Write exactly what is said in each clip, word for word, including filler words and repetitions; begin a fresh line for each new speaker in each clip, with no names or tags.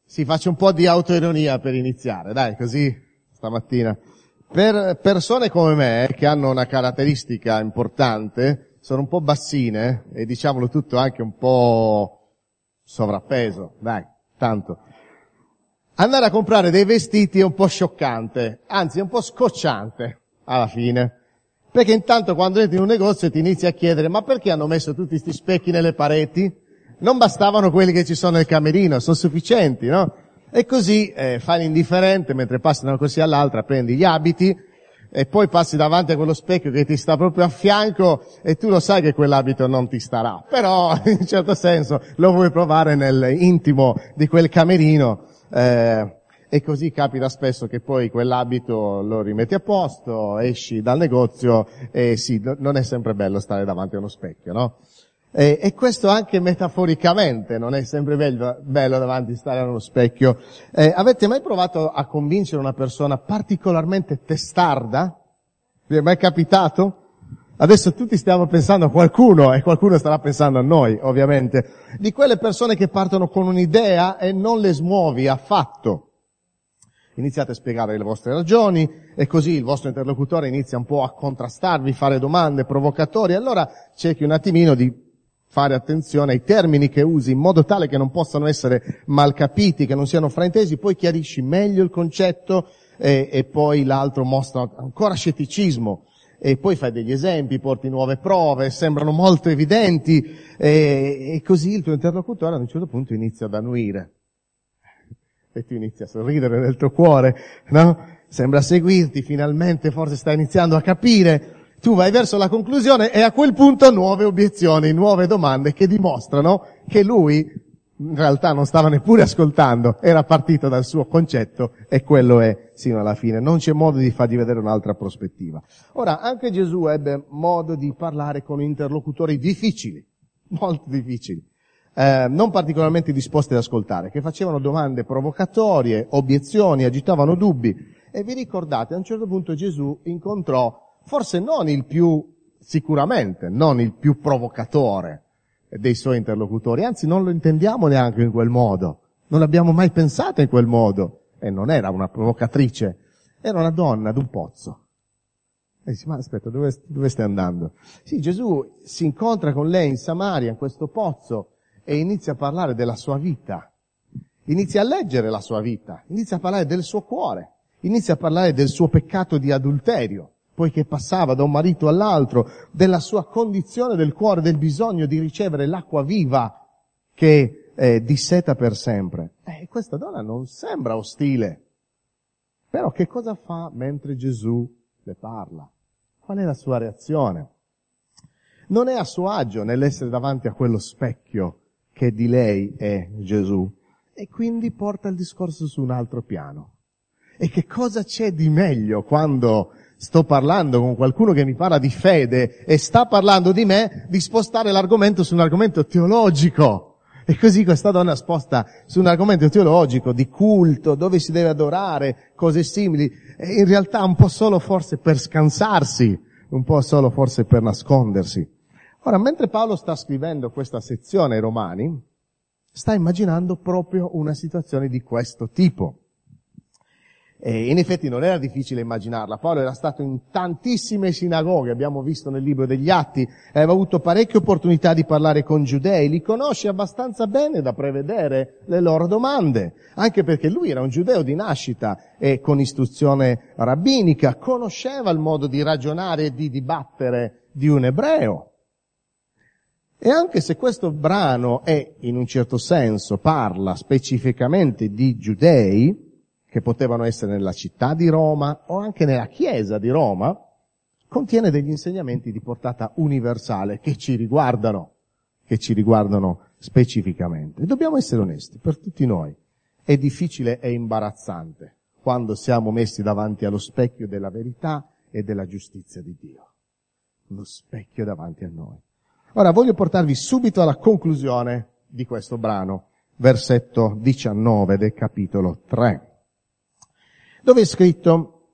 Sì, faccio un po' di autoironia per iniziare, dai, così stamattina. Per persone come me, che hanno una caratteristica importante, sono un po' bassine e diciamolo tutto anche un po' sovrappeso, dai, tanto. Andare a comprare dei vestiti è un po' scioccante, anzi è un po' scocciante alla fine. Perché intanto quando entri in un negozio ti inizi a chiedere: ma perché hanno messo tutti questi specchi nelle pareti? Non bastavano quelli che ci sono nel camerino, sono sufficienti, no? E così eh, fai l'indifferente, mentre passi da una corsia all'altra, prendi gli abiti e poi passi davanti a quello specchio che ti sta proprio a fianco e tu lo sai che quell'abito non ti starà, però in un certo senso lo vuoi provare nell'intimo di quel camerino, eh, e così capita spesso che poi quell'abito lo rimetti a posto, esci dal negozio e sì, non è sempre bello stare davanti a uno specchio, no? E, e questo anche metaforicamente non è sempre bello, bello davanti a stare a uno specchio. Eh, avete mai provato a convincere una persona particolarmente testarda? Vi è mai capitato? Adesso tutti stiamo pensando a qualcuno e qualcuno starà pensando a noi, ovviamente. Di quelle persone che partono con un'idea e non le smuovi affatto. Iniziate a spiegare le vostre ragioni e così il vostro interlocutore inizia un po' a contrastarvi, fare domande provocatorie. Allora cerchi un attimino di fare attenzione ai termini che usi in modo tale che non possano essere mal capiti, che non siano fraintesi, poi chiarisci meglio il concetto e, e poi l'altro mostra ancora scetticismo e poi fai degli esempi, porti nuove prove, sembrano molto evidenti e, e così il tuo interlocutore ad un certo punto inizia ad annuire e tu inizi a sorridere nel tuo cuore, no? Sembra seguirti, finalmente forse sta iniziando a capire. Tu vai verso la conclusione e a quel punto nuove obiezioni, nuove domande che dimostrano che lui in realtà non stava neppure ascoltando, era partito dal suo concetto e quello è sino alla fine. Non c'è modo di fargli vedere un'altra prospettiva. Ora, anche Gesù ebbe modo di parlare con interlocutori difficili, molto difficili, eh, non particolarmente disposti ad ascoltare, che facevano domande provocatorie, obiezioni, agitavano dubbi. E vi ricordate, a un certo punto Gesù incontrò forse non il più, sicuramente, non il più provocatore dei suoi interlocutori, anzi non lo intendiamo neanche in quel modo, non l'abbiamo mai pensato in quel modo, e non era una provocatrice, era una donna ad un pozzo. E dice: ma aspetta, dove, dove stai andando? Sì, Gesù si incontra con lei in Samaria, in questo pozzo, e inizia a parlare della sua vita, inizia a leggere la sua vita, inizia a parlare del suo cuore, inizia a parlare del suo peccato di adulterio, poiché passava da un marito all'altro, della sua condizione del cuore, del bisogno di ricevere l'acqua viva che eh, disseta per sempre. E questa donna non sembra ostile. Però che cosa fa mentre Gesù le parla? Qual è la sua reazione? Non è a suo agio nell'essere davanti a quello specchio che di lei è Gesù. E quindi porta il discorso su un altro piano. E che cosa c'è di meglio quando sto parlando con qualcuno che mi parla di fede e sta parlando di me, di spostare l'argomento su un argomento teologico. E così questa donna sposta su un argomento teologico, di culto, dove si deve adorare, cose simili, e in realtà un po' solo forse per scansarsi, un po' solo forse per nascondersi. Ora, mentre Paolo sta scrivendo questa sezione ai Romani, sta immaginando proprio una situazione di questo tipo. E in effetti non era difficile immaginarla. Paolo era stato in tantissime sinagoghe, abbiamo visto nel libro degli Atti, aveva avuto parecchie opportunità di parlare con giudei, li conosce abbastanza bene da prevedere le loro domande, anche perché lui era un giudeo di nascita e con istruzione rabbinica, conosceva il modo di ragionare e di dibattere di un ebreo. E anche se questo brano è, in un certo senso, parla specificamente di giudei, che potevano essere nella città di Roma o anche nella chiesa di Roma, contiene degli insegnamenti di portata universale che ci riguardano, che ci riguardano specificamente. E dobbiamo essere onesti, per tutti noi è difficile e imbarazzante quando siamo messi davanti allo specchio della verità e della giustizia di Dio. Lo specchio davanti a noi. Ora voglio portarvi subito alla conclusione di questo brano, versetto diciannove del capitolo tre. Dove è scritto: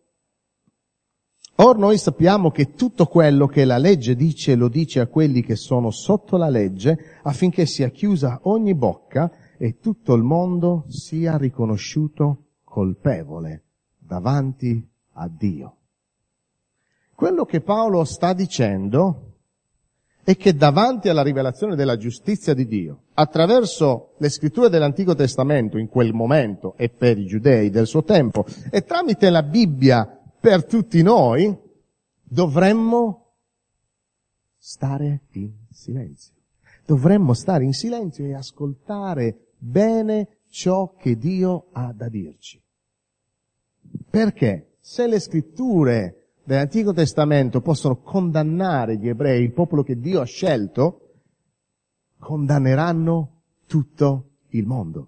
or noi sappiamo che tutto quello che la legge dice lo dice a quelli che sono sotto la legge, affinché sia chiusa ogni bocca e tutto il mondo sia riconosciuto colpevole davanti a Dio. Quello che Paolo sta dicendo è che davanti alla rivelazione della giustizia di Dio, attraverso le scritture dell'Antico Testamento in quel momento e per i giudei del suo tempo, e tramite la Bibbia per tutti noi, dovremmo stare in silenzio. Dovremmo stare in silenzio e ascoltare bene ciò che Dio ha da dirci. Perché se le scritture dell'Antico Testamento possono condannare gli ebrei, il popolo che Dio ha scelto, condanneranno tutto il mondo.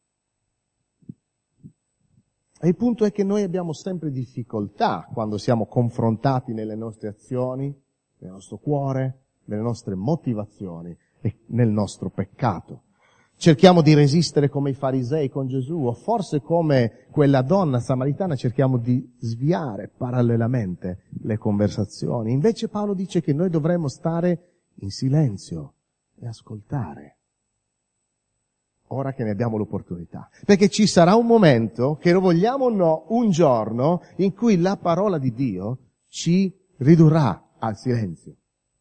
E il punto è che noi abbiamo sempre difficoltà quando siamo confrontati nelle nostre azioni, nel nostro cuore, nelle nostre motivazioni e nel nostro peccato. Cerchiamo di resistere come i farisei con Gesù, o forse come quella donna samaritana cerchiamo di sviare parallelamente le conversazioni. Invece Paolo dice che noi dovremmo stare in silenzio e ascoltare. Ora che ne abbiamo l'opportunità. Perché ci sarà un momento, che lo vogliamo o no, un giorno in cui la parola di Dio ci ridurrà al silenzio.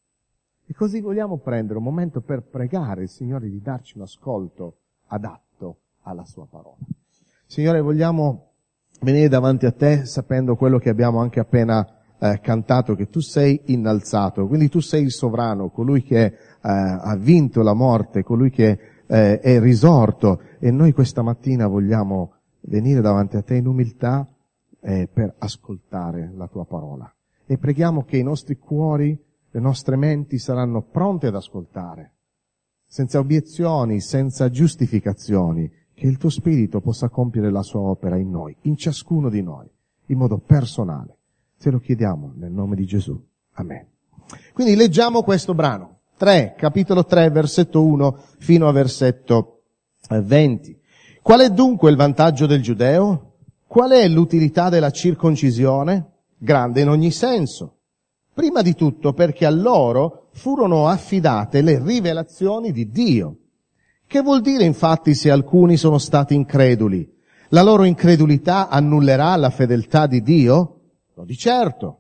E così vogliamo prendere un momento per pregare il Signore di darci un ascolto adatto alla sua parola. Signore, vogliamo venire davanti a te sapendo quello che abbiamo anche appena eh, cantato, che tu sei innalzato, quindi tu sei il sovrano, colui che eh, ha vinto la morte, colui che eh, è risorto, e noi questa mattina vogliamo venire davanti a te in umiltà eh, per ascoltare la tua parola. E preghiamo che i nostri cuori, le nostre menti saranno pronte ad ascoltare, senza obiezioni, senza giustificazioni, che il tuo Spirito possa compiere la sua opera in noi, in ciascuno di noi, in modo personale. Te lo chiediamo nel nome di Gesù. Amen. Quindi leggiamo questo brano. tre, capitolo tre, versetto uno fino a versetto venti. Qual è dunque il vantaggio del giudeo? Qual è l'utilità della circoncisione? Grande in ogni senso. Prima di tutto perché a loro furono affidate le rivelazioni di Dio. Che vuol dire infatti se alcuni sono stati increduli? La loro incredulità annullerà la fedeltà di Dio? No, di certo.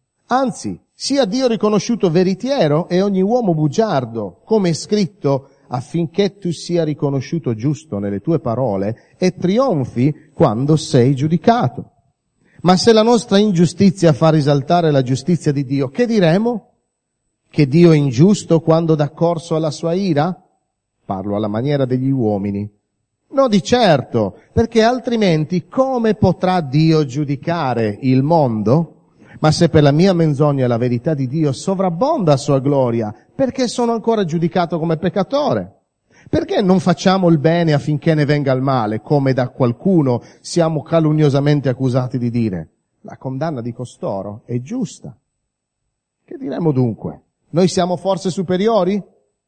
Anzi, sia Dio riconosciuto veritiero e ogni uomo bugiardo, come è scritto, affinché tu sia riconosciuto giusto nelle tue parole e trionfi quando sei giudicato. Ma se la nostra ingiustizia fa risaltare la giustizia di Dio, che diremo? Che Dio è ingiusto quando dà corso alla sua ira? Parlo alla maniera degli uomini. No, di certo, perché altrimenti come potrà Dio giudicare il mondo? Ma se per la mia menzogna la verità di Dio sovrabbonda a sua gloria, perché sono ancora giudicato come peccatore? Perché non facciamo il bene affinché ne venga il male, come da qualcuno siamo calunniosamente accusati di dire? La condanna di costoro è giusta. Che diremo dunque? Noi siamo forse superiori?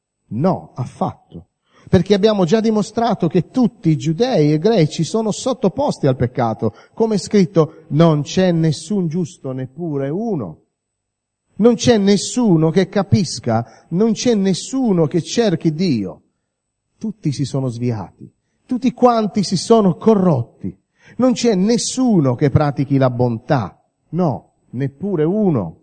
No, affatto. Perché abbiamo già dimostrato che tutti i giudei e greci sono sottoposti al peccato. Come è scritto, non c'è nessun giusto, neppure uno. Non c'è nessuno che capisca, non c'è nessuno che cerchi Dio. Tutti si sono sviati, tutti quanti si sono corrotti. Non c'è nessuno che pratichi la bontà, no, neppure uno.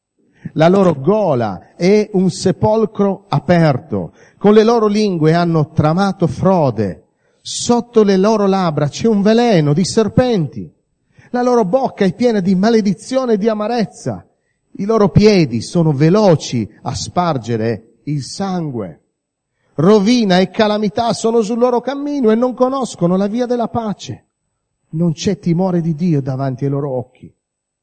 La loro gola è un sepolcro aperto, con le loro lingue hanno tramato frode, sotto le loro labbra c'è un veleno di serpenti. La loro bocca è piena di maledizione e di amarezza, i loro piedi sono veloci a spargere il sangue. Rovina e calamità sono sul loro cammino e non conoscono la via della pace. Non c'è timore di Dio davanti ai loro occhi.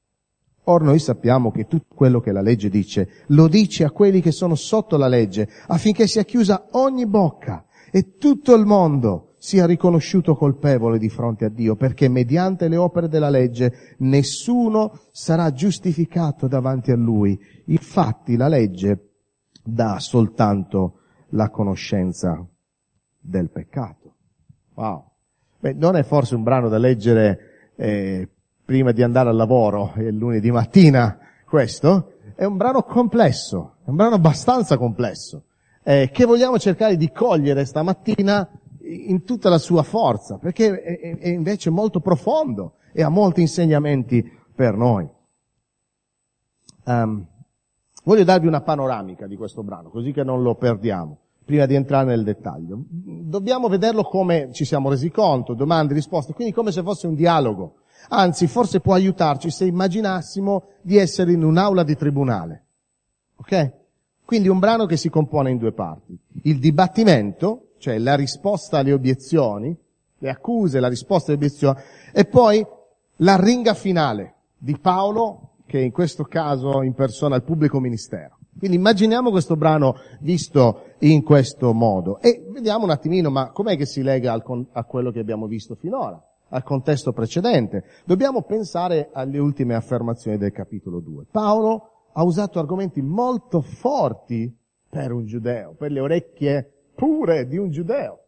Or noi sappiamo che tutto quello che la legge dice, lo dice a quelli che sono sotto la legge, affinché sia chiusa ogni bocca e tutto il mondo sia riconosciuto colpevole di fronte a Dio, perché mediante le opere della legge nessuno sarà giustificato davanti a Lui. Infatti la legge dà soltanto la conoscenza del peccato. Wow. Beh, non è forse un brano da leggere eh, prima di andare al lavoro il lunedì mattina, questo? È un brano complesso, è un brano abbastanza complesso, eh, che vogliamo cercare di cogliere stamattina in tutta la sua forza, perché è, è invece molto profondo e ha molti insegnamenti per noi. Um, voglio darvi una panoramica di questo brano, così che non lo perdiamo, prima di entrare nel dettaglio. Dobbiamo vederlo come ci siamo resi conto, domande, risposte, quindi come se fosse un dialogo. Anzi, forse può aiutarci se immaginassimo di essere in un'aula di tribunale. Ok? Quindi un brano che si compone in due parti. Il dibattimento, cioè la risposta alle obiezioni, le accuse, la risposta alle obiezioni, e poi la ringa finale di Paolo, che in questo caso impersona il pubblico ministero. Quindi immaginiamo questo brano visto in questo modo e vediamo un attimino, ma com'è che si lega al con- a quello che abbiamo visto finora, al contesto precedente? Dobbiamo pensare alle ultime affermazioni del capitolo due. Paolo ha usato argomenti molto forti per un giudeo, per le orecchie pure di un giudeo.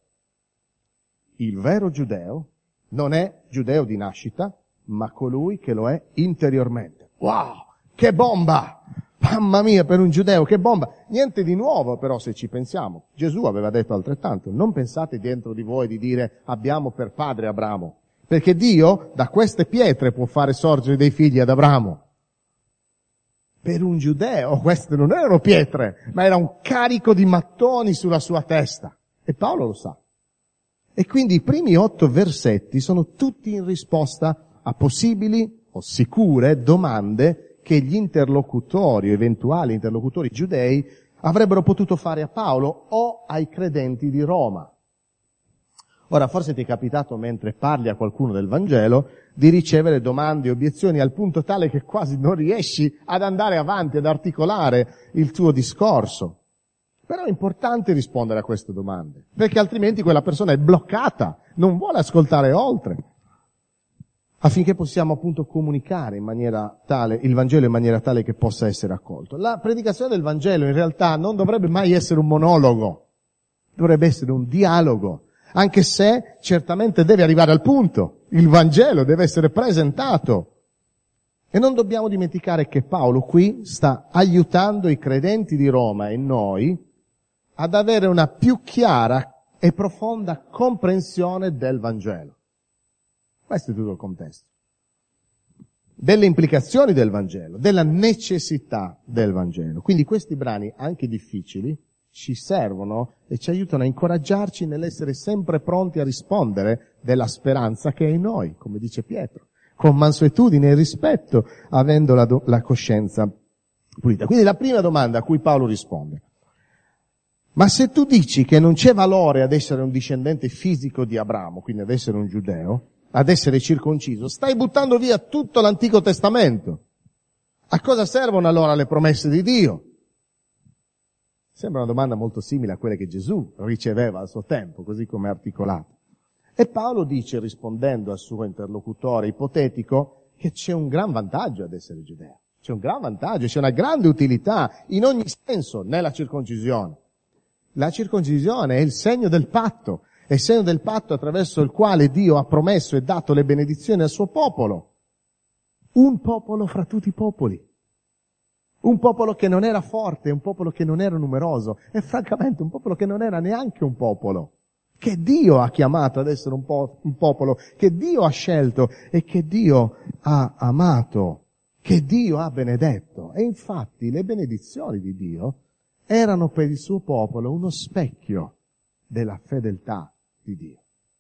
Il vero giudeo non è giudeo di nascita, ma colui che lo è interiormente. Wow, che bomba! Mamma mia, per un giudeo, che bomba! Niente di nuovo però se ci pensiamo. Gesù aveva detto altrettanto, non pensate dentro di voi di dire abbiamo per padre Abramo, perché Dio da queste pietre può fare sorgere dei figli ad Abramo. Per un giudeo queste non erano pietre, ma era un carico di mattoni sulla sua testa. E Paolo lo sa. E quindi i primi otto versetti sono tutti in risposta a possibili o sicure domande che gli interlocutori, eventuali interlocutori giudei, avrebbero potuto fare a Paolo o ai credenti di Roma. Ora, forse ti è capitato, mentre parli a qualcuno del Vangelo, di ricevere domande e obiezioni al punto tale che quasi non riesci ad andare avanti, ad articolare il tuo discorso. Però è importante rispondere a queste domande, perché altrimenti quella persona è bloccata, non vuole ascoltare oltre, affinché possiamo appunto comunicare in maniera tale, il Vangelo in maniera tale che possa essere accolto. La predicazione del Vangelo in realtà non dovrebbe mai essere un monologo, dovrebbe essere un dialogo, anche se certamente deve arrivare al punto. Il Vangelo deve essere presentato. E non dobbiamo dimenticare che Paolo qui sta aiutando i credenti di Roma e noi ad avere una più chiara e profonda comprensione del Vangelo. Questo è tutto il contesto. Delle implicazioni del Vangelo, della necessità del Vangelo. Quindi questi brani, anche difficili, ci servono e ci aiutano a incoraggiarci nell'essere sempre pronti a rispondere della speranza che è in noi, come dice Pietro, con mansuetudine e rispetto, avendo la, do- la coscienza pulita. Quindi la prima domanda a cui Paolo risponde: ma se tu dici che non c'è valore ad essere un discendente fisico di Abramo, quindi ad essere un giudeo, ad essere circonciso, stai buttando via tutto l'Antico Testamento. A cosa servono allora le promesse di Dio? Sembra una domanda molto simile a quelle che Gesù riceveva al suo tempo, così come articolato. E Paolo dice, rispondendo al suo interlocutore ipotetico, che c'è un gran vantaggio ad essere giudeo. C'è un gran vantaggio, c'è una grande utilità in ogni senso nella circoncisione. La circoncisione è il segno del patto, è il segno del patto attraverso il quale Dio ha promesso e dato le benedizioni al suo popolo. Un popolo fra tutti i popoli. Un popolo che non era forte, un popolo che non era numeroso e francamente un popolo che non era neanche un popolo, che Dio ha chiamato ad essere un, po- un popolo, che Dio ha scelto e che Dio ha amato, che Dio ha benedetto. E infatti le benedizioni di Dio erano per il suo popolo uno specchio della fedeltà di Dio.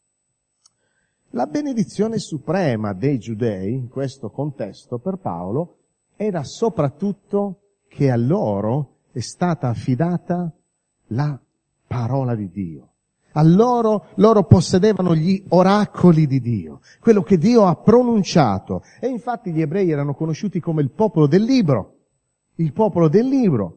La benedizione suprema dei giudei, in questo contesto, per Paolo, era soprattutto che a loro è stata affidata la parola di Dio. A loro, loro possedevano gli oracoli di Dio, quello che Dio ha pronunciato. E infatti gli ebrei erano conosciuti come il popolo del libro. Il popolo del libro.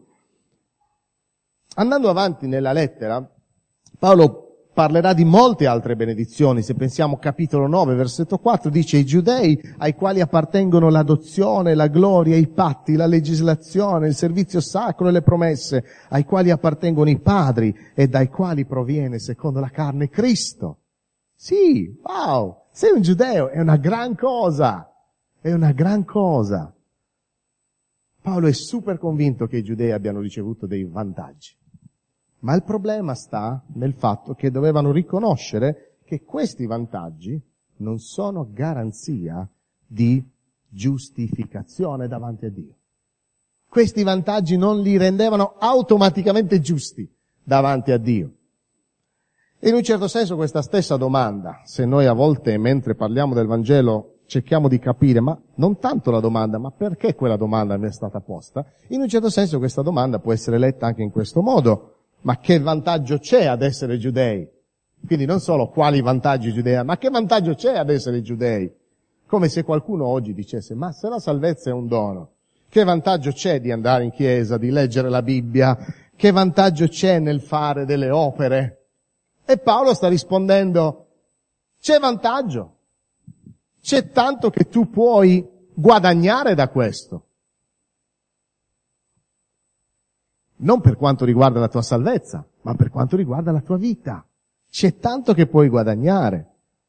Andando avanti nella lettera, Paolo parlerà di molte altre benedizioni. Se pensiamo capitolo nove, versetto quattro, dice: i giudei ai quali appartengono l'adozione, la gloria, i patti, la legislazione, il servizio sacro e le promesse, ai quali appartengono i padri e dai quali proviene secondo la carne Cristo. Sì, wow, sei un giudeo, è una gran cosa, è una gran cosa. Paolo è super convinto che i giudei abbiano ricevuto dei vantaggi. Ma il problema sta nel fatto che dovevano riconoscere che questi vantaggi non sono garanzia di giustificazione davanti a Dio. Questi vantaggi non li rendevano automaticamente giusti davanti a Dio. E in un certo senso questa stessa domanda, se noi a volte mentre parliamo del Vangelo cerchiamo di capire, ma non tanto la domanda, ma perché quella domanda mi è stata posta, in un certo senso questa domanda può essere letta anche in questo modo. Ma che vantaggio c'è ad essere giudei? Quindi non solo quali vantaggi giudei, ma che vantaggio c'è ad essere giudei? Come se qualcuno oggi dicesse, ma se la salvezza è un dono, che vantaggio c'è di andare in chiesa, di leggere la Bibbia? Che vantaggio c'è nel fare delle opere? E Paolo sta rispondendo, c'è vantaggio. C'è tanto che tu puoi guadagnare da questo. Non per quanto riguarda la tua salvezza, ma per quanto riguarda la tua vita. C'è tanto che puoi guadagnare.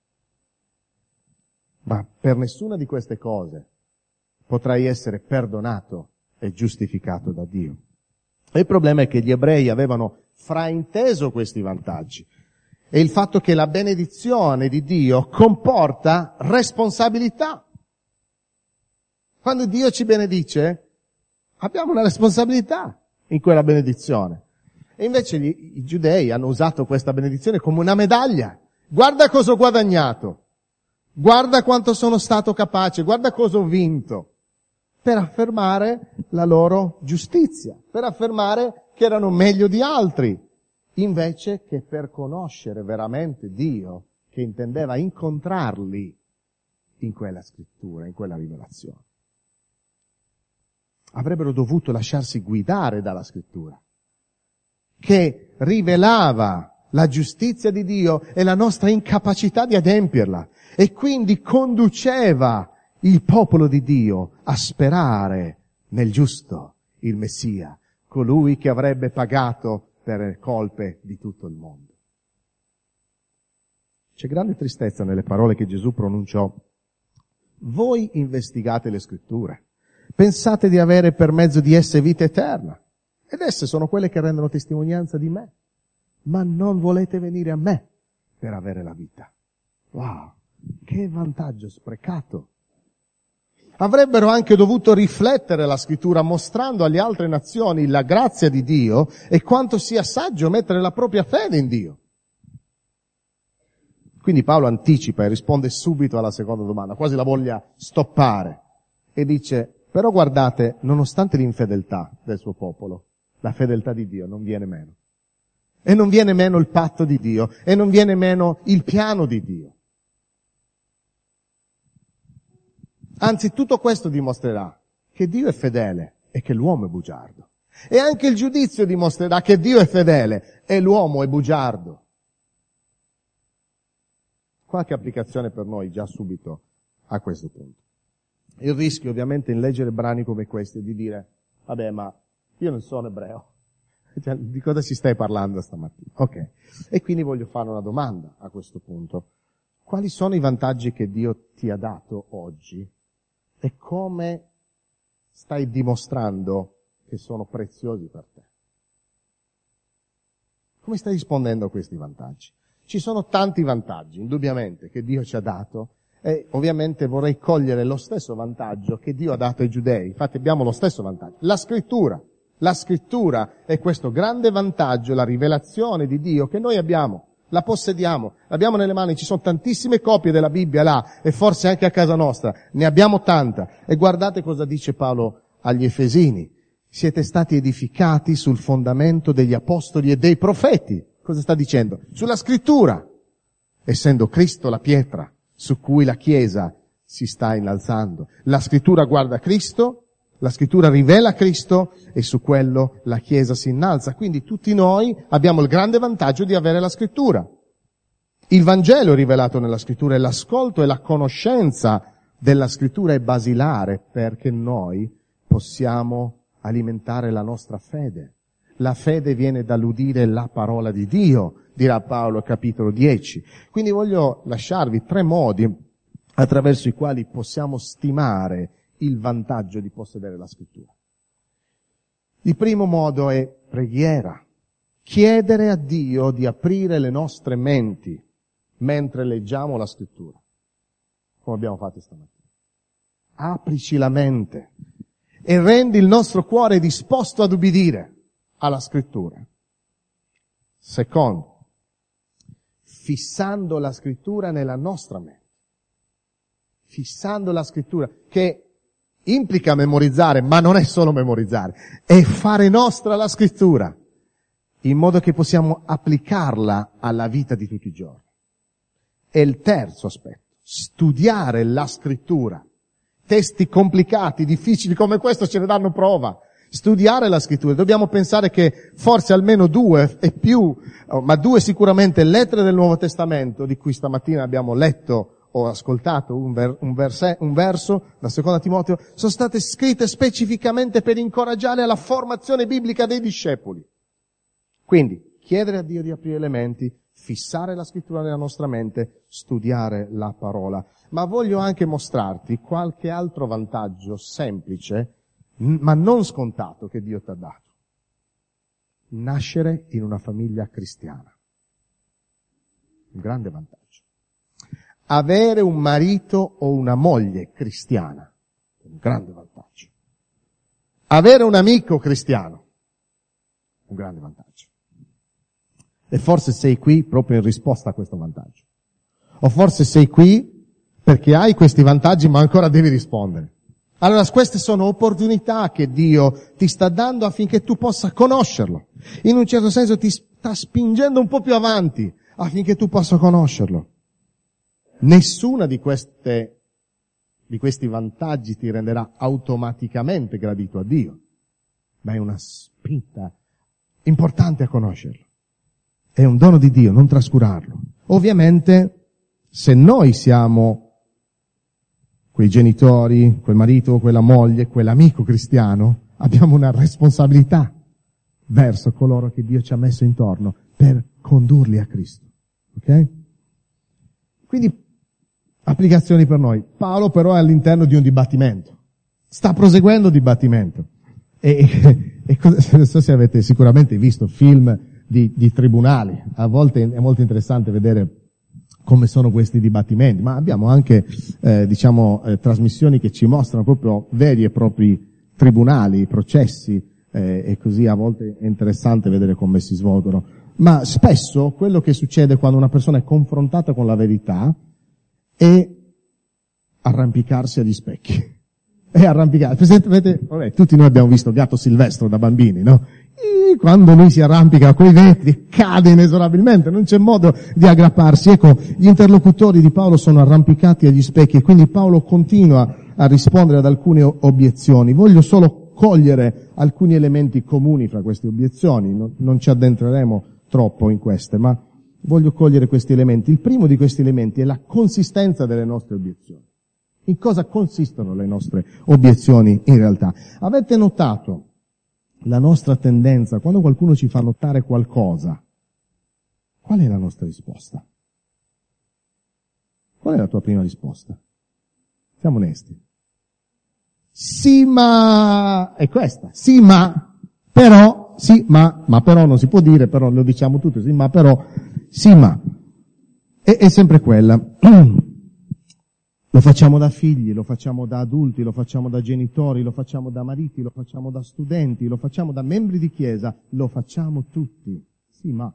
Ma per nessuna di queste cose potrai essere perdonato e giustificato da Dio. E il problema è che gli ebrei avevano frainteso questi vantaggi. E il fatto che la benedizione di Dio comporta responsabilità. Quando Dio ci benedice, abbiamo una responsabilità in quella benedizione. E invece gli, i giudei hanno usato questa benedizione come una medaglia. Guarda cosa ho guadagnato. Guarda quanto sono stato capace. Guarda cosa ho vinto. Per affermare la loro giustizia. Per affermare che erano meglio di altri. Invece che per conoscere veramente Dio, che intendeva incontrarli in quella scrittura, in quella rivelazione. Avrebbero dovuto lasciarsi guidare dalla scrittura, che rivelava la giustizia di Dio e la nostra incapacità di adempierla, e quindi conduceva il popolo di Dio a sperare nel giusto, il Messia, colui che avrebbe pagato per le colpe di tutto il mondo. C'è grande tristezza nelle parole che Gesù pronunciò. Voi investigate le scritture. Pensate di avere per mezzo di esse vita eterna. Ed esse sono quelle che rendono testimonianza di me. Ma non volete venire a me per avere la vita. Wow, che vantaggio sprecato. Avrebbero anche dovuto riflettere la scrittura mostrando alle altre nazioni la grazia di Dio e quanto sia saggio mettere la propria fede in Dio. Quindi Paolo anticipa e risponde subito alla seconda domanda, quasi la voglia stoppare, e dice, però guardate, nonostante l'infedeltà del suo popolo, la fedeltà di Dio non viene meno. E non viene meno il patto di Dio, e non viene meno il piano di Dio. Anzi, tutto questo dimostrerà che Dio è fedele e che l'uomo è bugiardo. E anche il giudizio dimostrerà che Dio è fedele e l'uomo è bugiardo. Qualche applicazione per noi già subito a questo punto. Il rischio ovviamente in leggere brani come questi è di dire, vabbè, ma io non sono ebreo. Cioè, di cosa ci stai parlando stamattina? Ok. E quindi voglio fare una domanda a questo punto. Quali sono i vantaggi che Dio ti ha dato oggi? E come stai dimostrando che sono preziosi per te? Come stai rispondendo a questi vantaggi? Ci sono tanti vantaggi, indubbiamente, che Dio ci ha dato, e ovviamente vorrei cogliere lo stesso vantaggio che Dio ha dato ai giudei. Infatti abbiamo lo stesso vantaggio. La scrittura. La scrittura è questo grande vantaggio, la rivelazione di Dio che noi abbiamo. La possediamo, l'abbiamo nelle mani, ci sono tantissime copie della Bibbia là, e forse anche a casa nostra, ne abbiamo tanta. E guardate cosa dice Paolo agli Efesini. Siete stati edificati sul fondamento degli apostoli e dei profeti. Cosa sta dicendo? Sulla scrittura, essendo Cristo la pietra su cui la Chiesa si sta innalzando. La scrittura guarda Cristo, la scrittura rivela Cristo e su quello la Chiesa si innalza. Quindi tutti noi abbiamo il grande vantaggio di avere la scrittura. Il Vangelo è rivelato nella scrittura e l'ascolto e la conoscenza della scrittura è basilare perché noi possiamo alimentare la nostra fede. La fede viene dall'udire la parola di Dio, dirà Paolo capitolo dieci. Quindi voglio lasciarvi tre modi attraverso i quali possiamo stimare il vantaggio di possedere la scrittura. Il primo modo è preghiera. chiedere a Dio di aprire le nostre menti mentre leggiamo la Scrittura, come abbiamo fatto stamattina. Aprici la mente e rendi il nostro cuore disposto ad ubbidire alla Scrittura. Secondo, fissando la Scrittura nella nostra mente. Fissando la Scrittura, che implica memorizzare, ma non è solo memorizzare, è fare nostra la Scrittura, in modo che possiamo applicarla alla vita di tutti i giorni. E il terzo aspetto, studiare la Scrittura. Testi complicati, difficili come questo ce ne danno prova. Studiare la Scrittura. Dobbiamo pensare che forse almeno due e più, ma due sicuramente lettere del Nuovo Testamento, di cui stamattina abbiamo letto ho ascoltato un, ver, un, verse, un verso da seconda Timoteo, sono state scritte specificamente per incoraggiare la formazione biblica dei discepoli. Quindi, chiedere a Dio di aprire le menti, fissare la Scrittura nella nostra mente, studiare la parola. Ma voglio anche mostrarti qualche altro vantaggio semplice, ma non scontato, che Dio ti ha dato. Nascere in una famiglia cristiana. Un grande vantaggio. Avere un marito o una moglie cristiana, un grande vantaggio. Avere un amico cristiano, un grande vantaggio. E forse sei qui proprio in risposta a questo vantaggio. O forse sei qui perché hai questi vantaggi ma ancora devi rispondere. Allora queste sono opportunità che Dio ti sta dando affinché tu possa conoscerlo. In un certo senso ti sta spingendo un po' più avanti affinché tu possa conoscerlo. Nessuna di queste, di questi vantaggi ti renderà automaticamente gradito a Dio, ma è una spinta importante a conoscerlo. È un dono di Dio, non trascurarlo. Ovviamente, se noi siamo quei genitori, quel marito, quella moglie, quell'amico cristiano, abbiamo una responsabilità verso coloro che Dio ci ha messo intorno per condurli a Cristo. Ok? Quindi, applicazioni per noi. Paolo però è all'interno di un dibattimento. Sta proseguendo il dibattimento. E, e, e non so se avete sicuramente visto film di, di tribunali. A volte è molto interessante vedere come sono questi dibattimenti, ma abbiamo anche, eh, diciamo, eh, trasmissioni che ci mostrano proprio veri e propri tribunali, processi, eh, e così a volte è interessante vedere come si svolgono. Ma spesso quello che succede quando una persona è confrontata con la verità è arrampicarsi agli specchi. È arrampicarsi. Presente, vedete, vabbè, tutti noi abbiamo visto Gatto Silvestro da bambini, no? E quando lui si arrampica coi vetri, cade inesorabilmente, non c'è modo di aggrapparsi. Ecco, gli interlocutori di Paolo sono arrampicati agli specchi e quindi Paolo continua a rispondere ad alcune obiezioni. Voglio solo cogliere alcuni elementi comuni fra queste obiezioni, non, non ci addentreremo troppo in queste, ma voglio cogliere questi elementi. Il primo di questi elementi è la consistenza delle nostre obiezioni. In cosa consistono le nostre obiezioni in realtà? Avete notato la nostra tendenza, quando qualcuno ci fa notare qualcosa, qual è la nostra risposta? Qual è la tua prima risposta? Siamo onesti. Sì, ma... è questa. Sì, ma... però... sì, ma... ma però non si può dire, però lo diciamo tutti. Sì, ma però... sì, ma... è, è sempre quella. Lo facciamo da figli, lo facciamo da adulti, lo facciamo da genitori, lo facciamo da mariti, lo facciamo da studenti, lo facciamo da membri di chiesa, lo facciamo tutti. Sì, ma...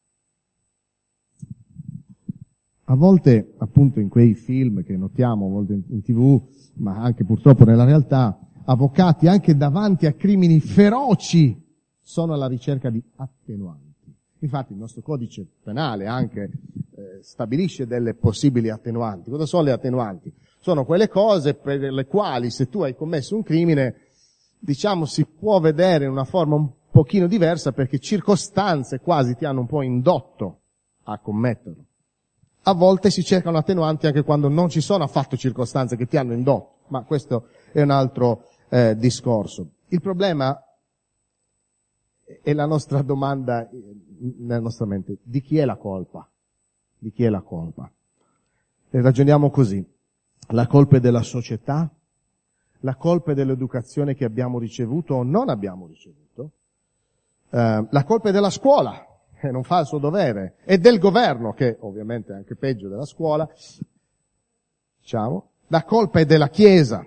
a volte, appunto, in quei film che notiamo, a volte in tivù, ma anche purtroppo nella realtà, avvocati anche davanti a crimini feroci sono alla ricerca di attenuanti. Infatti il nostro codice penale anche eh, stabilisce delle possibili attenuanti. Cosa sono le attenuanti? Sono quelle cose per le quali se tu hai commesso un crimine, diciamo, si può vedere in una forma un pochino diversa perché circostanze quasi ti hanno un po' indotto a commetterlo. A volte si cercano attenuanti anche quando non ci sono affatto circostanze che ti hanno indotto, ma questo è un altro eh, discorso. Il problema è la nostra domanda nella nostra mente: di chi è la colpa? Di chi è la colpa? E ragioniamo così: la colpa è della società, la colpa è dell'educazione che abbiamo ricevuto o non abbiamo ricevuto, Eh, la colpa è della scuola, che non fa il suo dovere, e del governo, che ovviamente è anche peggio della scuola, diciamo. La colpa è della Chiesa.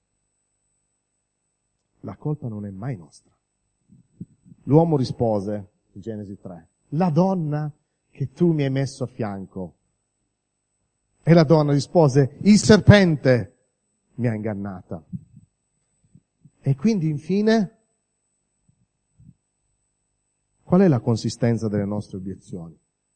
La colpa non è mai nostra. L'uomo rispose, in Genesi tre, la donna che tu mi hai messo a fianco. E la donna rispose, il serpente mi ha ingannata. E quindi infine, qual è la consistenza delle nostre obiezioni?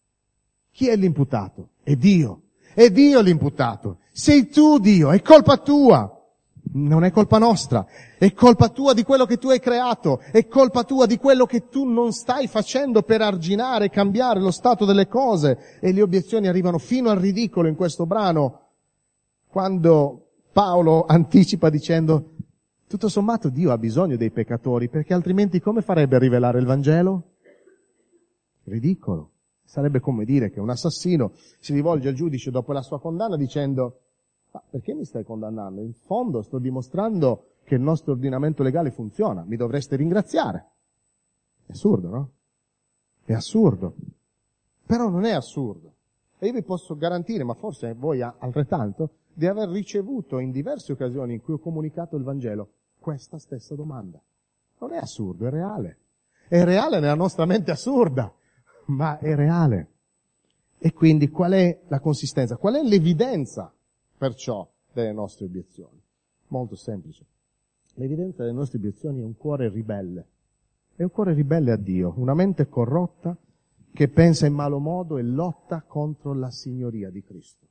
Chi è l'imputato? È Dio. È Dio l'imputato. Sei tu Dio, è colpa tua. Non è colpa nostra. È colpa tua di quello che tu hai creato. È colpa tua di quello che tu non stai facendo per arginare, cambiare lo stato delle cose. E le obiezioni arrivano fino al ridicolo in questo brano, quando Paolo anticipa dicendo, tutto sommato Dio ha bisogno dei peccatori, perché altrimenti come farebbe a rivelare il Vangelo? Ridicolo. Sarebbe come dire che un assassino si rivolge al giudice dopo la sua condanna dicendo, ma perché mi stai condannando? In fondo sto dimostrando che il nostro ordinamento legale funziona, mi dovreste ringraziare. È assurdo, no? È assurdo. Però non è assurdo. E io vi posso garantire, ma forse voi altrettanto, di aver ricevuto in diverse occasioni in cui ho comunicato il Vangelo questa stessa domanda. Non è assurdo, è reale. È reale nella nostra mente assurda, ma è reale. E quindi qual è la consistenza? Qual è l'evidenza, perciò, delle nostre obiezioni? Molto semplice. L'evidenza delle nostre obiezioni è un cuore ribelle. È un cuore ribelle a Dio, una mente corrotta che pensa in malo modo e lotta contro la signoria di Cristo.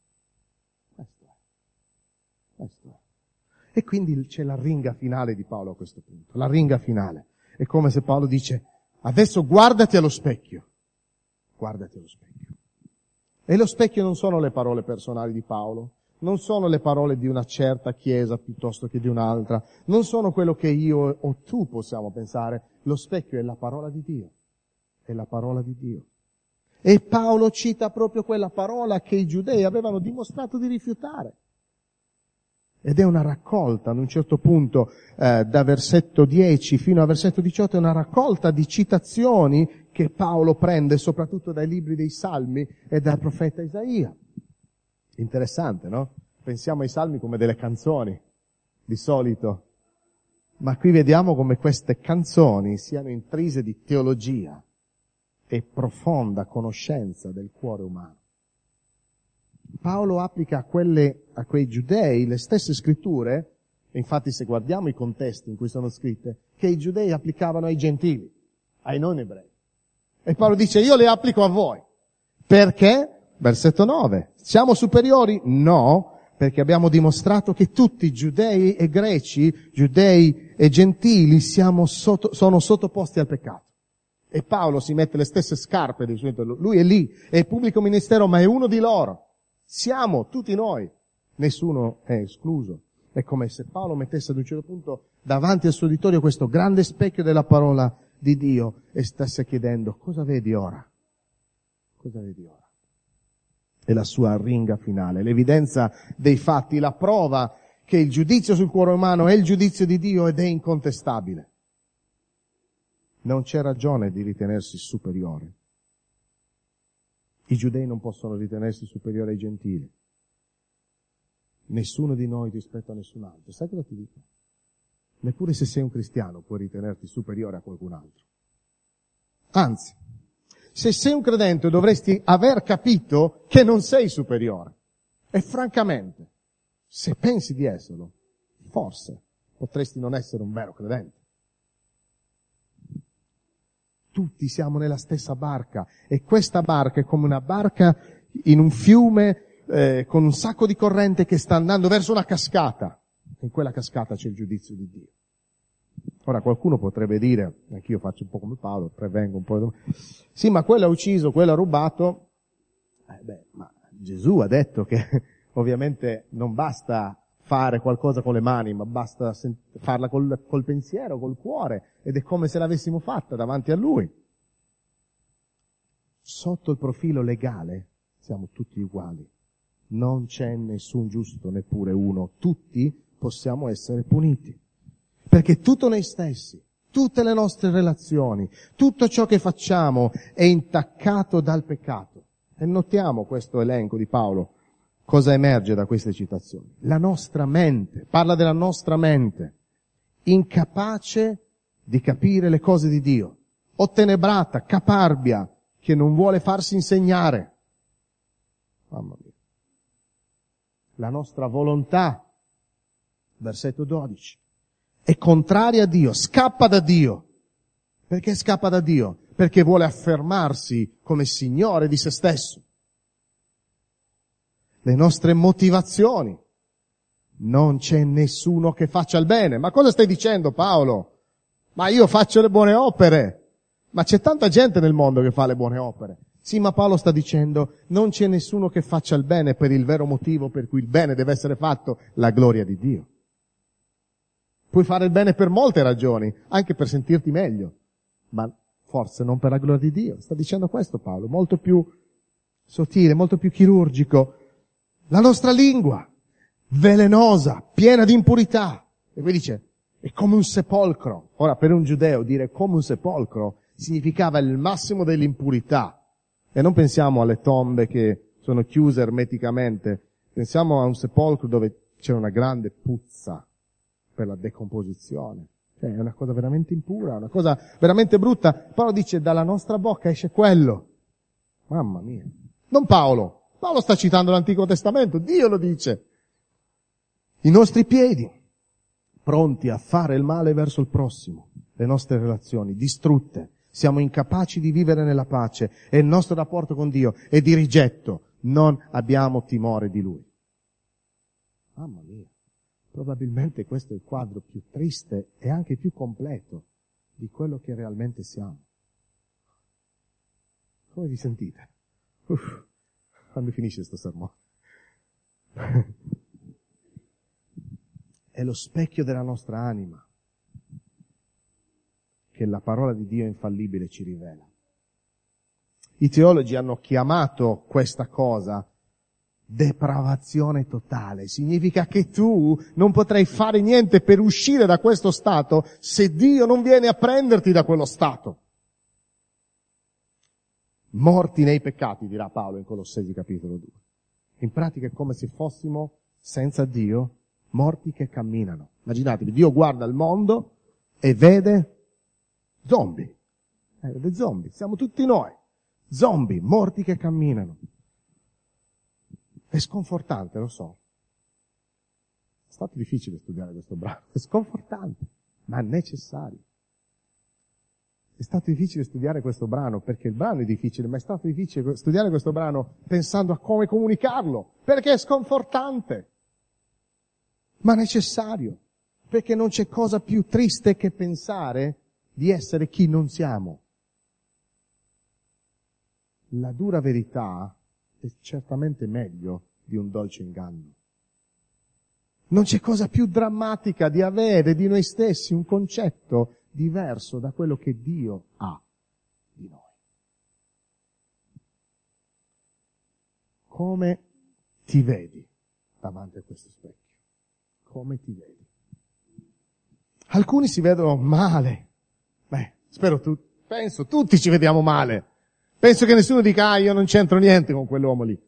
Questo è. Questo è. E quindi c'è la ringa finale di Paolo a questo punto. La ringa finale. È come se Paolo dice, adesso guardati allo specchio. Guardati allo specchio. E lo specchio non sono le parole personali di Paolo, non sono le parole di una certa chiesa piuttosto che di un'altra, non sono quello che io o tu possiamo pensare. Lo specchio è la parola di Dio. È la parola di Dio. E Paolo cita proprio quella parola che i giudei avevano dimostrato di rifiutare. Ed è una raccolta, ad un certo punto, eh, da versetto dieci fino a versetto diciotto, è una raccolta di citazioni che Paolo prende soprattutto dai libri dei Salmi e dal profeta Isaia. Interessante, no? Pensiamo ai Salmi come delle canzoni, di solito. Ma qui vediamo come queste canzoni siano intrise di teologia e profonda conoscenza del cuore umano. Paolo applica a, quelle, a quei giudei le stesse scritture, e infatti se guardiamo i contesti in cui sono scritte, che i giudei applicavano ai gentili, ai non ebrei. E Paolo dice, io le applico a voi. Perché? Versetto nove. Siamo superiori? No, perché abbiamo dimostrato che tutti, giudei e greci, giudei e gentili, siamo sotto, sono sottoposti al peccato. E Paolo si mette le stesse scarpe dei suoi, lui è lì, è il pubblico ministero, ma è uno di loro. Siamo tutti noi, nessuno è escluso. È come se Paolo mettesse ad un certo punto davanti al suo uditorio questo grande specchio della parola di Dio e stesse chiedendo, cosa vedi ora? Cosa vedi ora? È la sua ringa finale, l'evidenza dei fatti, la prova che il giudizio sul cuore umano è il giudizio di Dio ed è incontestabile. Non c'è ragione di ritenersi superiore. I giudei non possono ritenersi superiori ai gentili. Nessuno di noi rispetto a nessun altro. Sai cosa ti dico? Neppure se sei un cristiano puoi ritenerti superiore a qualcun altro. Anzi, se sei un credente dovresti aver capito che non sei superiore. E francamente, se pensi di esserlo, forse potresti non essere un vero credente. Tutti siamo nella stessa barca e questa barca è come una barca in un fiume eh, con un sacco di corrente che sta andando verso una cascata. In quella cascata c'è il giudizio di Dio. Ora qualcuno potrebbe dire, anch'io faccio un po' come Paolo, prevengo un po', sì, ma quello ha ucciso, quello ha rubato. Eh beh, ma Gesù ha detto che ovviamente non basta fare qualcosa con le mani, ma basta farla col, col pensiero, col cuore, ed è come se l'avessimo fatta davanti a Lui. Sotto il profilo legale siamo tutti uguali. Non c'è nessun giusto, neppure uno. Tutti possiamo essere puniti. Perché tutto noi stessi, Tutte le nostre relazioni, tutto ciò che facciamo è intaccato dal peccato. E notiamo questo elenco di Paolo. Cosa emerge da queste citazioni? La nostra mente, parla della nostra mente, incapace di capire le cose di Dio, ottenebrata, caparbia, che non vuole farsi insegnare. Mamma mia. La nostra volontà, versetto dodici, è contraria a Dio, scappa da Dio. Perché scappa da Dio? Perché vuole affermarsi come Signore di se stesso. Le nostre motivazioni. Non c'è nessuno che faccia il bene. Ma cosa stai dicendo, Paolo? Ma io faccio le buone opere. Ma c'è tanta gente nel mondo che fa le buone opere. Sì, ma Paolo sta dicendo, non c'è nessuno che faccia il bene per il vero motivo per cui il bene deve essere fatto, la gloria di Dio. Puoi fare il bene per molte ragioni, anche per sentirti meglio, ma forse non per la gloria di Dio. Sta dicendo questo Paolo, molto più sottile, molto più chirurgico. La nostra lingua, velenosa, piena di impurità. E qui dice, è come un sepolcro. Ora, per un giudeo dire come un sepolcro significava il massimo dell'impurità. E non pensiamo alle tombe che sono chiuse ermeticamente, pensiamo a un sepolcro dove c'è una grande puzza per la decomposizione. Cioè, è una cosa veramente impura, una cosa veramente brutta. Paolo dice, dalla nostra bocca esce quello. Mamma mia. Non Paolo. Paolo sta citando l'Antico Testamento, Dio lo dice. I nostri piedi, pronti a fare il male verso il prossimo, le nostre relazioni distrutte, siamo incapaci di vivere nella pace e il nostro rapporto con Dio è di rigetto, non abbiamo timore di Lui. Mamma mia, probabilmente questo è il quadro più triste e anche più completo di quello che realmente siamo. Come vi sentite? Uff. Quando finisce sto sermone? È lo specchio della nostra anima che la parola di Dio infallibile ci rivela. I teologi hanno chiamato questa cosa depravazione totale. Significa che tu non potrai fare niente per uscire da questo stato se Dio non viene a prenderti da quello stato. Morti nei peccati, dirà Paolo in Colossesi capitolo due. In pratica è come se fossimo senza Dio, morti che camminano. Immaginatevi, Dio guarda il mondo e vede zombie. Eh, vede zombie, siamo tutti noi. Zombie, morti che camminano. È sconfortante, lo so. È stato difficile studiare questo brano. È sconfortante, ma necessario. È stato difficile studiare questo brano perché il brano è difficile, ma è stato difficile studiare questo brano pensando a come comunicarlo, perché è sconfortante, ma necessario, perché non c'è cosa più triste che pensare di essere chi non siamo. La dura verità è certamente meglio di un dolce inganno. Non c'è cosa più drammatica di avere di noi stessi un concetto diverso da quello che Dio ha di noi. Come ti vedi davanti a questo specchio? Come ti vedi? Alcuni si vedono male. Beh, spero tu, penso, tutti ci vediamo male. Penso che nessuno dica, ah, io non c'entro niente con quell'uomo lì.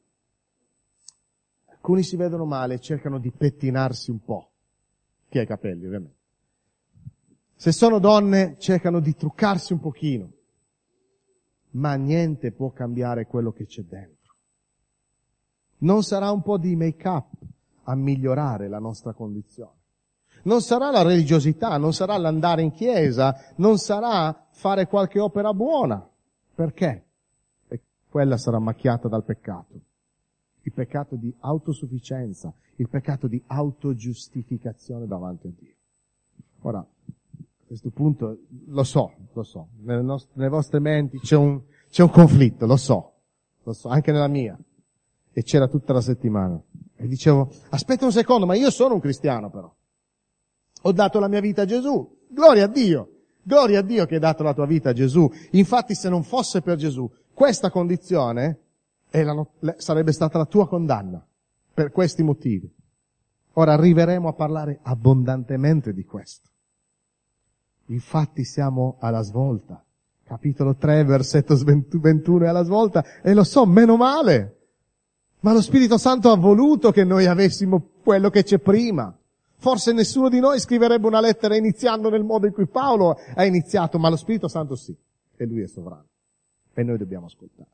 Alcuni si vedono male e cercano di pettinarsi un po'. Chi ha i capelli, ovviamente. Se sono donne, cercano di truccarsi un pochino. Ma niente può cambiare quello che c'è dentro. Non sarà un po' di make-up a migliorare la nostra condizione. Non sarà la religiosità, non sarà l'andare in chiesa, non sarà fare qualche opera buona. Perché? E quella sarà macchiata dal peccato. Il peccato di autosufficienza, il peccato di autogiustificazione davanti a Dio. Ora, a questo punto, lo so, lo so, nelle, nostre, nelle vostre menti c'è un, c'è un conflitto, lo so, lo so, anche nella mia. E c'era tutta la settimana. E dicevo, aspetta un secondo, ma io sono un cristiano però. Ho dato la mia vita a Gesù. Gloria a Dio. Gloria a Dio che hai dato la tua vita a Gesù. Infatti se non fosse per Gesù, questa condizione è la, sarebbe stata la tua condanna. Per questi motivi. Ora arriveremo a parlare abbondantemente di questo. Infatti siamo alla svolta. Capitolo tre, versetto ventuno è alla svolta, e lo so, meno male. Ma lo Spirito Santo ha voluto che noi avessimo quello che c'è prima. Forse nessuno di noi scriverebbe una lettera iniziando nel modo in cui Paolo ha iniziato, ma lo Spirito Santo sì, e lui è sovrano. E noi dobbiamo ascoltare.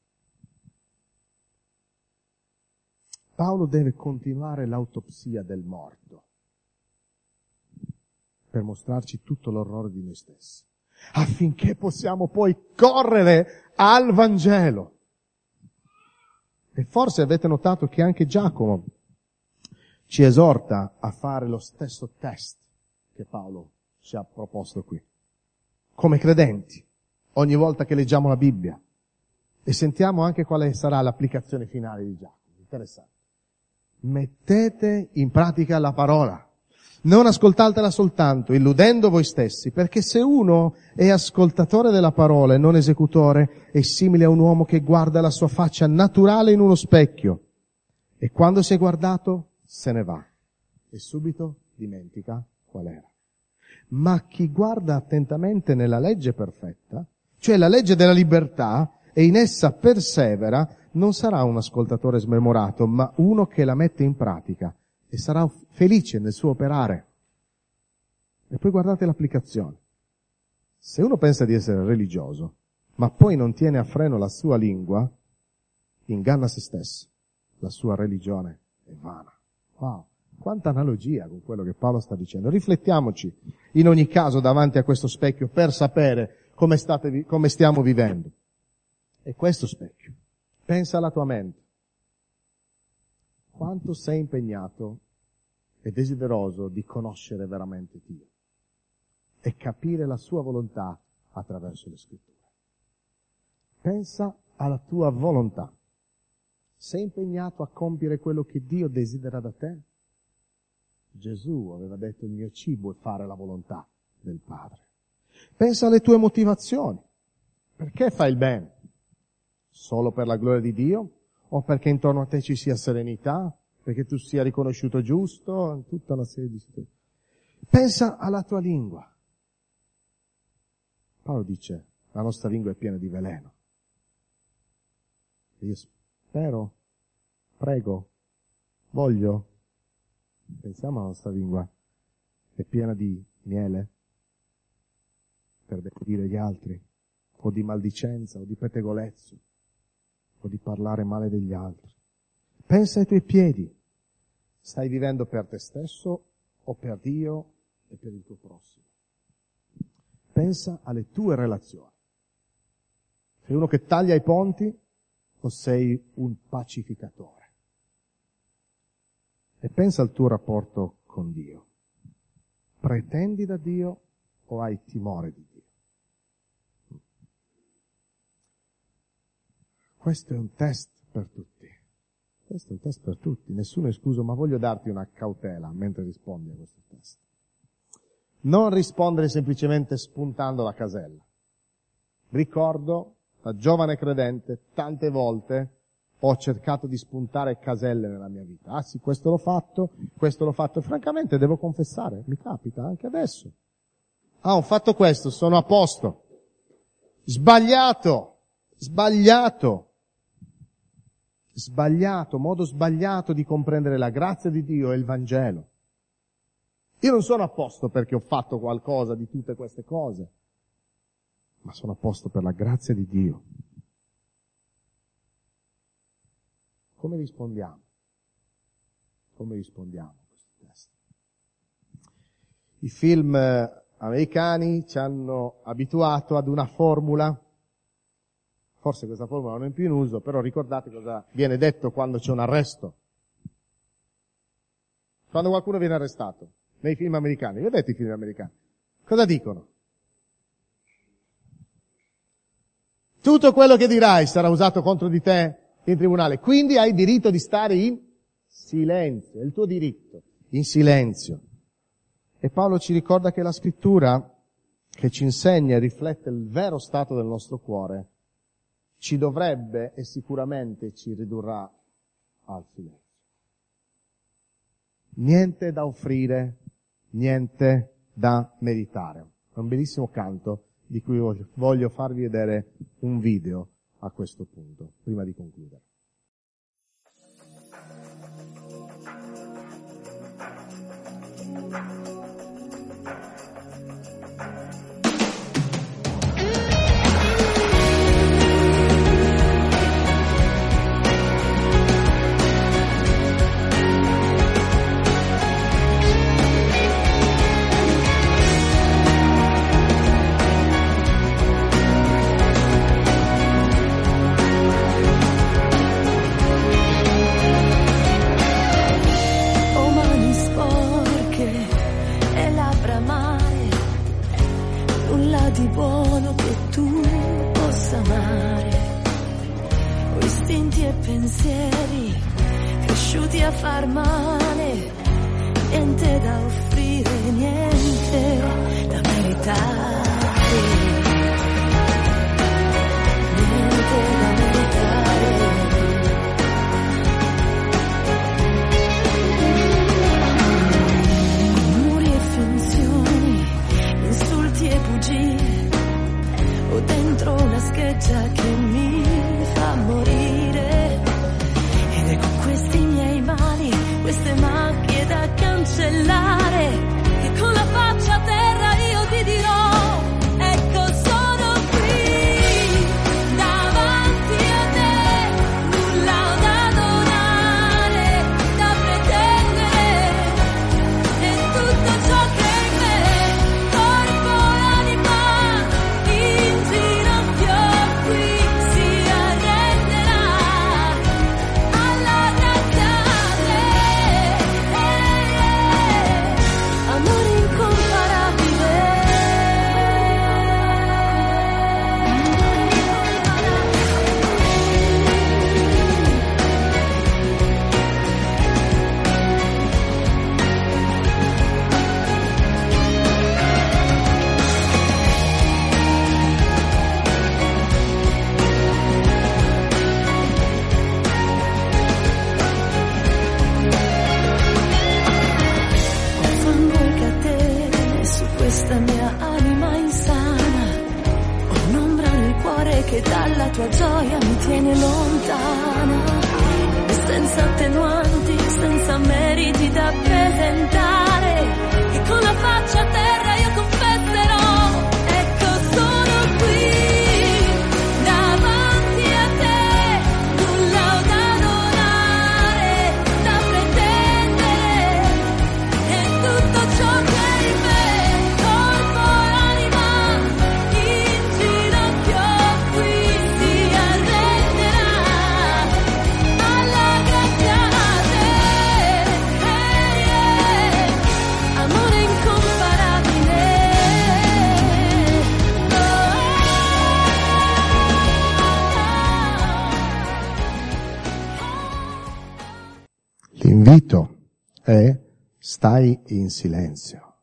Paolo deve continuare l'autopsia del morto per mostrarci tutto l'orrore di noi stessi, affinché possiamo poi correre al Vangelo. E forse avete notato che anche Giacomo ci esorta a fare lo stesso test che Paolo ci ha proposto qui. Come credenti, ogni volta che leggiamo la Bibbia, e sentiamo anche quale sarà l'applicazione finale di Giacomo. Interessante. Mettete in pratica la parola. Non ascoltatela soltanto, illudendo voi stessi, perché se uno è ascoltatore della parola e non esecutore, è simile a un uomo che guarda la sua faccia naturale in uno specchio, e quando si è guardato se ne va, e subito dimentica qual era. Ma chi guarda attentamente nella legge perfetta, cioè la legge della libertà, e in essa persevera, non sarà un ascoltatore smemorato, ma uno che la mette in pratica, e sarà felice nel suo operare. E poi guardate l'applicazione. Se uno pensa di essere religioso, ma poi non tiene a freno la sua lingua, inganna se stesso. La sua religione è vana. Wow, quanta analogia con quello che Paolo sta dicendo. Riflettiamoci in ogni caso davanti a questo specchio per sapere come, state, come stiamo vivendo. E questo specchio. Pensa alla tua mente. Quanto sei impegnato e desideroso di conoscere veramente Dio e capire la sua volontà attraverso le scritture. Pensa alla tua volontà. Sei impegnato a compiere quello che Dio desidera da te? Gesù aveva detto: il mio cibo è fare la volontà del Padre. Pensa alle tue motivazioni. Perché fai il bene? Solo per la gloria di Dio? O perché intorno a te ci sia serenità? Perché tu sia riconosciuto giusto? Tutta una serie di situazioni. Pensa alla tua lingua. Paolo dice: la nostra lingua è piena di veleno. E io spero, prego, voglio, pensiamo alla nostra lingua, è piena di miele per benedire gli altri, o di maldicenza, o di pettegolezzo, o di parlare male degli altri. Pensa ai tuoi piedi. Stai vivendo per te stesso o per Dio e per il tuo prossimo? Pensa alle tue relazioni. Sei uno che taglia i ponti o sei un pacificatore? E pensa al tuo rapporto con Dio. Pretendi da Dio o hai timore di Dio? Questo è un test per tutti. Questo è un test per tutti, nessuno è escluso, ma voglio darti una cautela mentre rispondi a questo test. Non rispondere semplicemente spuntando la casella. Ricordo, da giovane credente, tante volte ho cercato di spuntare caselle nella mia vita. Ah sì, questo l'ho fatto, questo l'ho fatto, e francamente devo confessare, mi capita anche adesso. Ah, ho fatto questo, sono a posto. Sbagliato, sbagliato. Sbagliato, modo sbagliato di comprendere la grazia di Dio e il Vangelo. Io non sono a posto perché ho fatto qualcosa di tutte queste cose, ma sono a posto per la grazia di Dio. Come rispondiamo? Come rispondiamo a questo testo? I film americani ci hanno abituato ad una formula. Forse questa formula non è più in uso, però ricordate cosa viene detto quando c'è un arresto. Quando qualcuno viene arrestato, nei film americani, vedete i film americani? Cosa dicono? Tutto quello che dirai sarà usato contro di te in tribunale, quindi hai diritto di stare in silenzio, è il tuo diritto, in silenzio. E Paolo ci ricorda che la scrittura, che ci insegna e riflette il vero stato del nostro cuore, ci dovrebbe e sicuramente ci ridurrà al silenzio. Niente da offrire, niente da meditare. È un bellissimo canto di cui voglio farvi vedere un video a questo punto, prima di concludere. L'invito è stai in silenzio.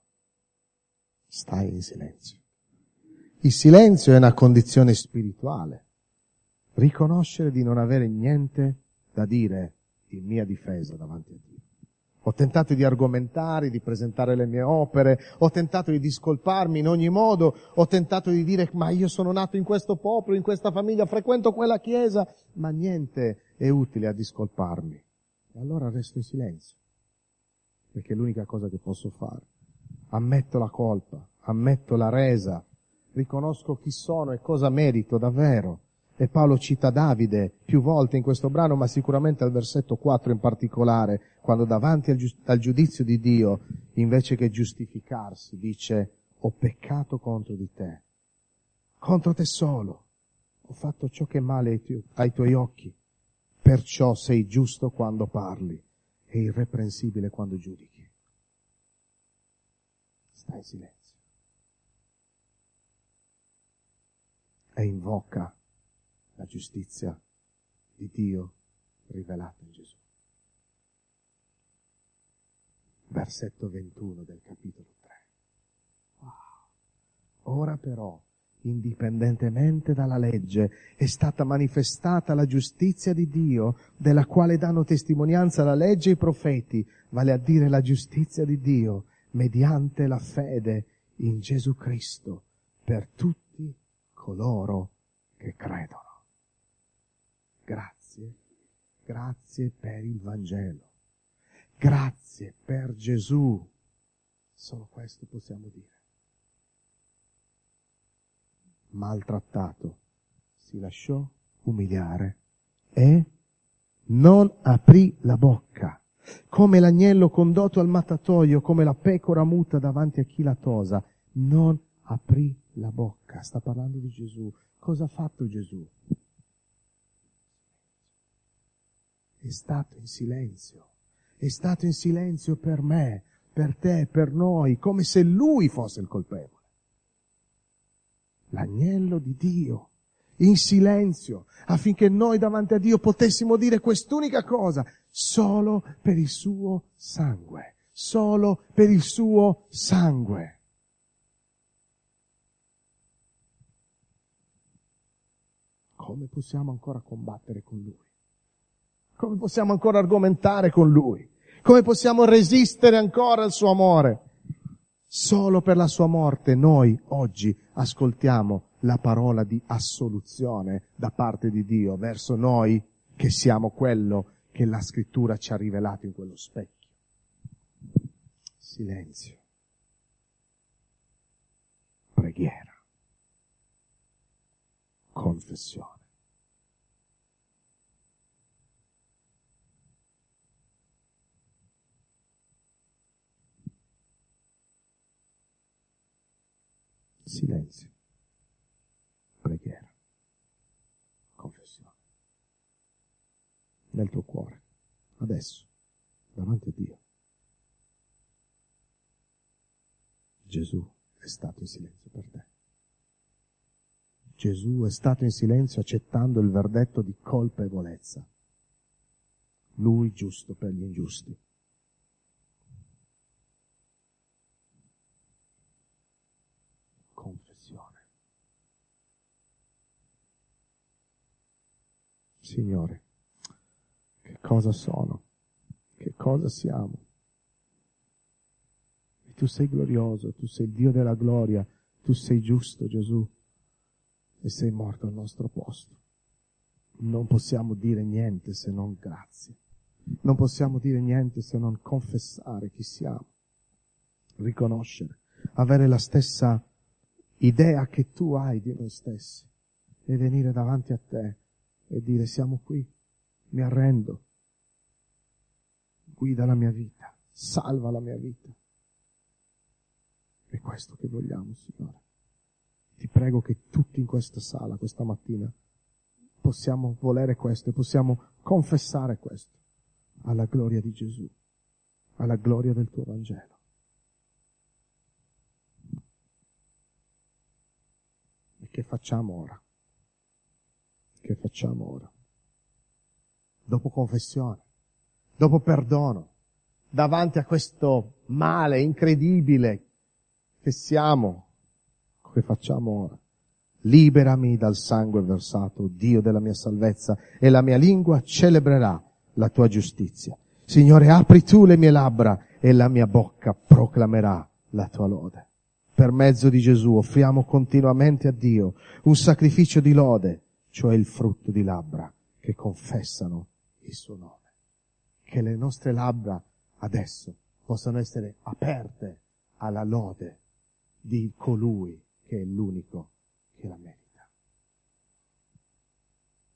Stai in silenzio. Il silenzio è una condizione spirituale. Riconoscere di non avere niente da dire in mia difesa davanti a Dio. Ho tentato di argomentare, di presentare le mie opere, ho tentato di discolparmi in ogni modo, ho tentato di dire ma io sono nato in questo popolo, in questa famiglia, frequento quella chiesa, ma niente è utile a discolparmi. E allora resto in silenzio, perché è l'unica cosa che posso fare. Ammetto la colpa, ammetto la resa, riconosco chi sono e cosa merito davvero. E Paolo cita Davide più volte in questo brano, ma sicuramente al versetto quattro in particolare, quando davanti al, giu- al giudizio di Dio, invece che giustificarsi, dice: ho peccato contro di te, contro te solo, ho fatto ciò che è male ai, tu- ai tuoi occhi. Perciò sei giusto quando parli e irreprensibile quando giudichi. Stai in silenzio. E invoca la giustizia di Dio rivelata in Gesù. Versetto ventuno del capitolo tre. Wow. Ora però, indipendentemente dalla legge, è stata manifestata la giustizia di Dio, della quale danno testimonianza la legge e i profeti, vale a dire la giustizia di Dio, mediante la fede in Gesù Cristo per tutti coloro che credono. Grazie, grazie per il Vangelo. Grazie per Gesù. Solo questo possiamo dire. Maltrattato, si lasciò umiliare e non aprì la bocca. Come l'agnello condotto al mattatoio, come la pecora muta davanti a chi la tosa, non aprì la bocca. Sta parlando di Gesù. Cosa ha fatto Gesù? È stato in silenzio. È stato in silenzio per me, per te, per noi, come se Lui fosse il colpevole. L'agnello di Dio, in silenzio, affinché noi davanti a Dio potessimo dire quest'unica cosa, solo per il suo sangue, solo per il suo sangue. Come possiamo ancora combattere con Lui? Come possiamo ancora argomentare con Lui? Come possiamo resistere ancora al suo amore? Solo per la sua morte noi oggi ascoltiamo la parola di assoluzione da parte di Dio verso noi che siamo quello che la Scrittura ci ha rivelato in quello specchio. Silenzio. Preghiera. Confessione. Silenzio, preghiera, confessione. Nel tuo cuore, adesso, davanti a Dio. Gesù è stato in silenzio per te. Gesù è stato in silenzio accettando il verdetto di colpevolezza. Lui giusto per gli ingiusti. Confessione. Signore, che cosa sono? Che cosa siamo? E tu sei glorioso, tu sei il Dio della gloria, tu sei giusto, Gesù, e sei morto al nostro posto. Non possiamo dire niente se non grazie. Non possiamo dire niente se non confessare chi siamo, riconoscere, avere la stessa idea che tu hai di noi stessi e venire davanti a te e dire siamo qui, mi arrendo, guida la mia vita, salva la mia vita. È questo che vogliamo, Signore. Ti prego che tutti in questa sala, questa mattina, possiamo volere questo e possiamo confessare questo alla gloria di Gesù, alla gloria del tuo Vangelo. E che facciamo ora? Che facciamo ora? Dopo confessione, dopo perdono, davanti a questo male incredibile che siamo, che facciamo ora? Liberami dal sangue versato, Dio della mia salvezza, e la mia lingua celebrerà la tua giustizia. Signore, apri tu le mie labbra e la mia bocca proclamerà la tua lode. Per mezzo di Gesù offriamo continuamente a Dio un sacrificio di lode, cioè il frutto di labbra che confessano il suo nome. Che le nostre labbra adesso possano essere aperte alla lode di colui che è l'unico che la merita.